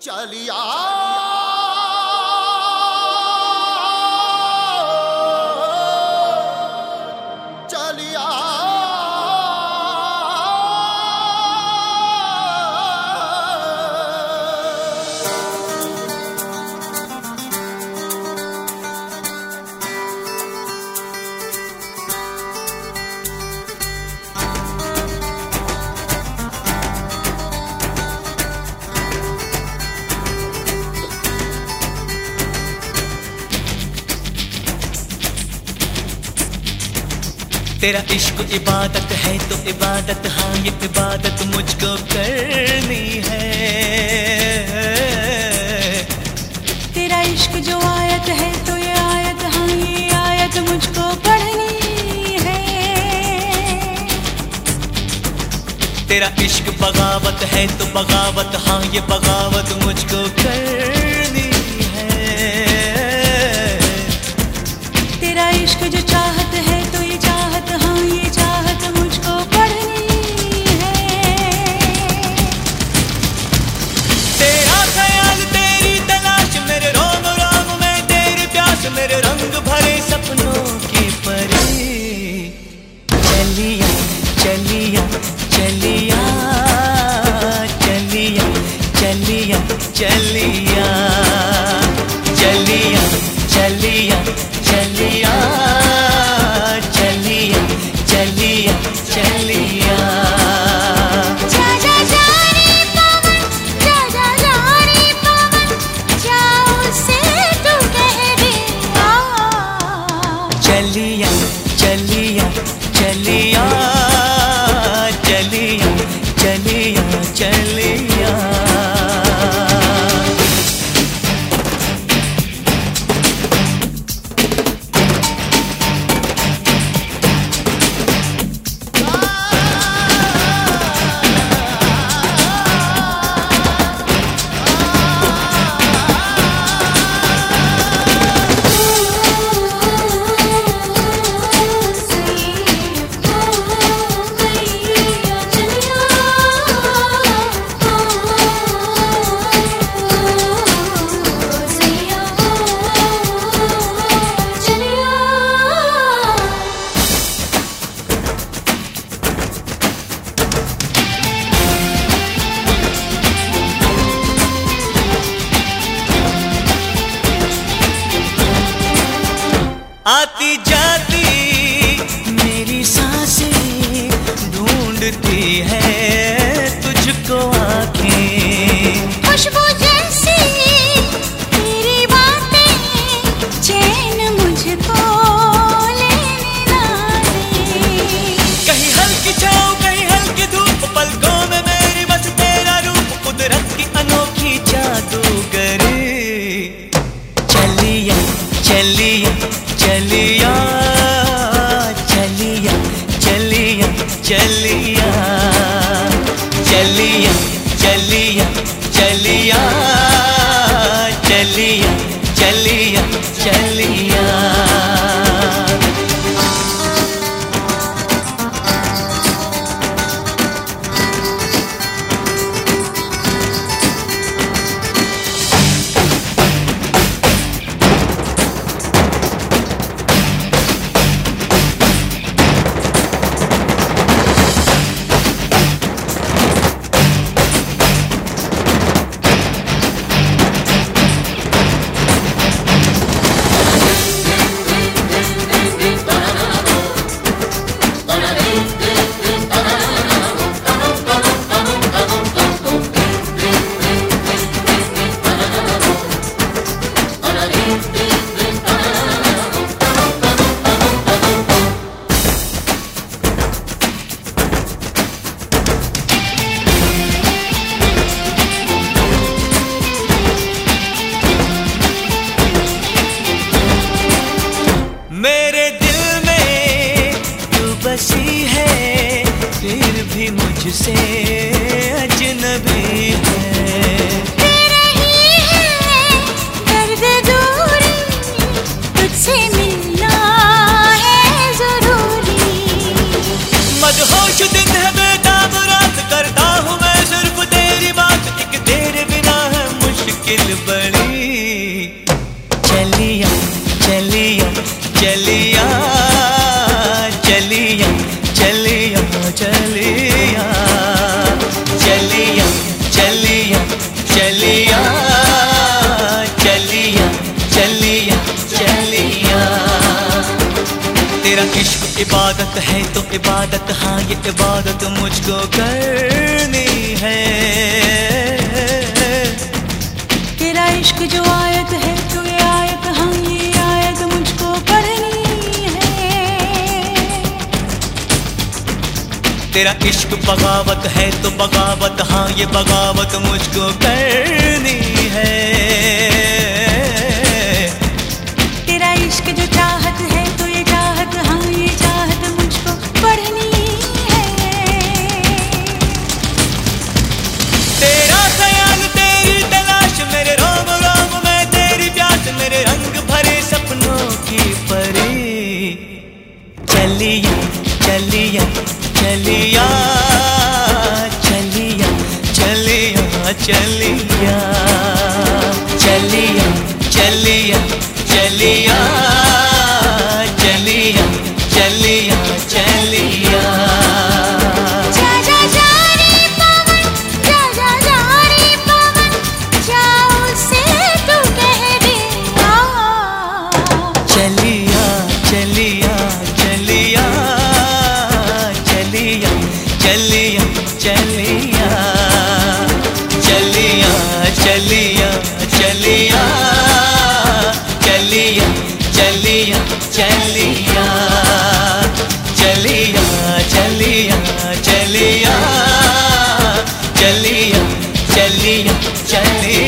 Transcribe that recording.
चलिया चलिया तेरा इश्क इबादत है तो इबादत, हाँ ये इबादत मुझको करनी है। तेरा इश्क जो आयत है तो ये आयत, हाँ ये आयत मुझको पढ़नी है। तेरा इश्क बगावत है तो बगावत, हाँ ये बगावत मुझको करनी है। तेरा इश्क जो चाहत है तो ये चाहत, हाँ ये चाहत मुझको पढ़नी है। तेरा ख्याल तेरी तलाश, मेरे रोम रोम में तेरी प्यास, मेरे रंग भरे सपनों की परी। चलिया चलिया चलिया चलिया चलिया चलिया चलिया चलिया चलिया चलिया चलिया चलिया। जा जा जा रे पवन, जा जा जा रे पवन, जाओ से तू कह दे आ। चलिया चलिया चलिया चलिया चलिया चलिया। आती जाती मेरी सांसें ढूंढती है तुझको आँखें। खुशबू जैसी तेरी बातें चैन मुझको लेने ना दे। कहीं हल्की छाँव कहीं हल्की धूप, पलकों में मेरी बस तेरा रूप, कुदरत की अनोखी जादूगरी। चलिया चलिया चलिया चलिया चलिया चलिया चलिया चलिया चलिया चलिया चलिया चलिया। मेरे दिल में तू बसी है, फिर भी मुझसे अजनबी है। तेरा ही है दर्द दूरी, तुझसे मिलना है जरूरी। मदहोश दिन है बेताब रात, करता हूँ मैं सिर्फ तेरी बात, एक तेरे बिना है मुश्किल इबादत है तो इबादत, हाँ ये इबादत मुझको करनी है। तेरा इश्क जो आयत है तो ये आयत, हाँ ये आयत मुझको पढ़नी है। तेरा इश्क बगावत है तो बगावत, हाँ ये बगावत मुझको करनी है। तेरा इश्क जो चाहत है तो ये चाहत, हाँ ये चाहत मुझको पढ़नी है। तेरा ख्याल तेरी तलाश, मेरे रोम रोम में तेरी प्यास, मेरे रंग भरे सपनों की परी। चलिया चलिया चलिया चलिया चलिया चलिया चलिया चलिया चलिया चलिया चलिया चलिया। जा जा जा रे पवन, जा जा जा रे पवन, जा उसे तू कह दे चलिया चलिया चलिया चलिया चलिया चलिया चलिया चलिया चलिया चलिया चलिया चलिया चलिया चलिया चलिया चलिया चलिया चलिया।